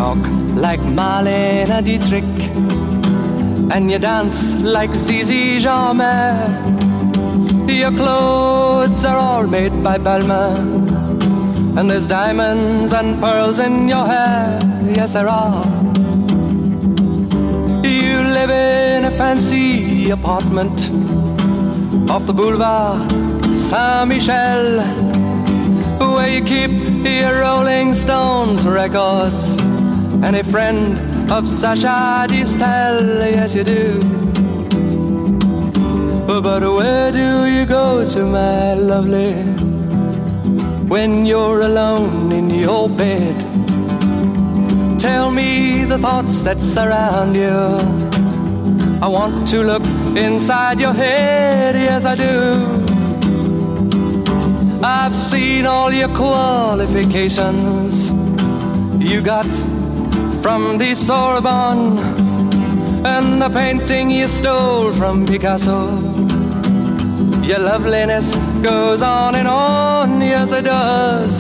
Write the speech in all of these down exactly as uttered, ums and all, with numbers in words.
talk like Marlene Dietrich, and you dance like Zizi Jeanmaire. Your clothes are all made by Balmain, and there's diamonds and pearls in your hair. Yes, there are. You live in a fancy apartment off the boulevard Saint-Michel, where you keep your Rolling Stones records and a friend of Sacha Distel. Yes, you do. But where do you go to, my lovely, when you're alone in your bed? Tell me the thoughts that surround you. I want to look inside your head. Yes, I do. I've seen all your qualifications you got from the Sorbonne, and the painting you stole from Picasso. Your loveliness goes on and on, yes it does.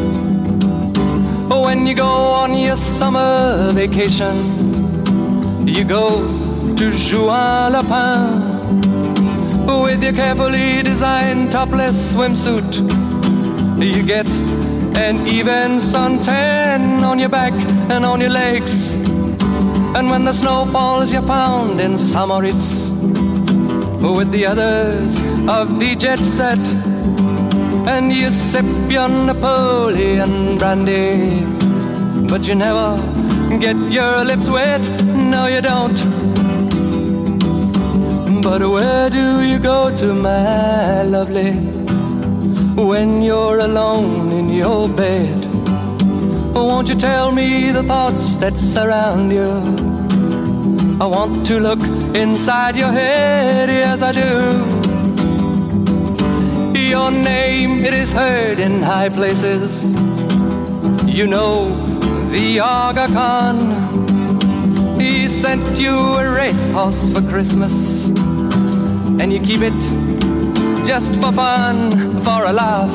When you go on your summer vacation, you go to Juan-les-Pins with your carefully designed topless swimsuit. You get an even suntan on your back and on your legs, and when the snow falls you're found in Samoritz with the others of the jet set, and you sip your Napoleon brandy, but you never get your lips wet. No, you don't. But where do you go to, my lovely, when you're alone in your bed? Won't you tell me the thoughts that surround you? I want to look inside your head, yes I do. Your name, it is heard in high places. You know the Aga Khan. He sent you a racehorse for Christmas, and you keep it just for fun, for a laugh.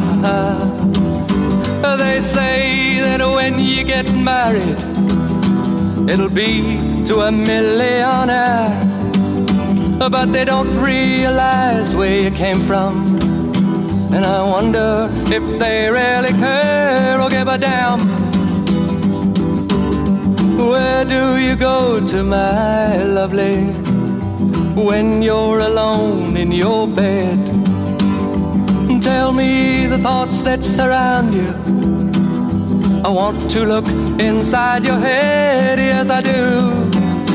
They say that when you get married, it'll be to a millionaire, but they don't realize where you came from, and I wonder if they really care or give a damn. Where do you go to, my lovely, when you're alone in your bed? Tell me the thoughts that surround you. I want to look inside your head, yes I do.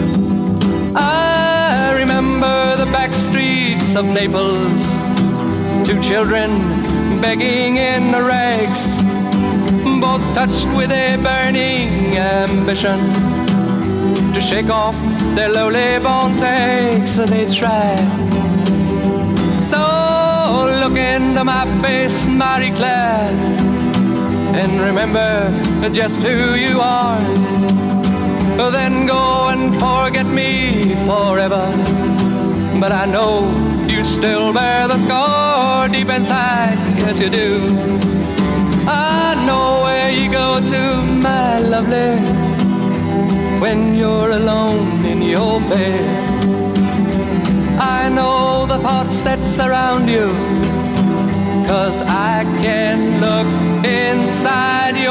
I remember the back streets of Naples, two children begging in the rags, both touched with a burning ambition to shake off their lowly born takes. They try. So look into my face, Marie Claire, and remember just who you are. Then go and forget me forever, but I know you still bear the scar deep inside. Yes you do. I know where you go to, my lovely, when you're alone in your bed. I know the thoughts that surround you, 'cause I can look inside you.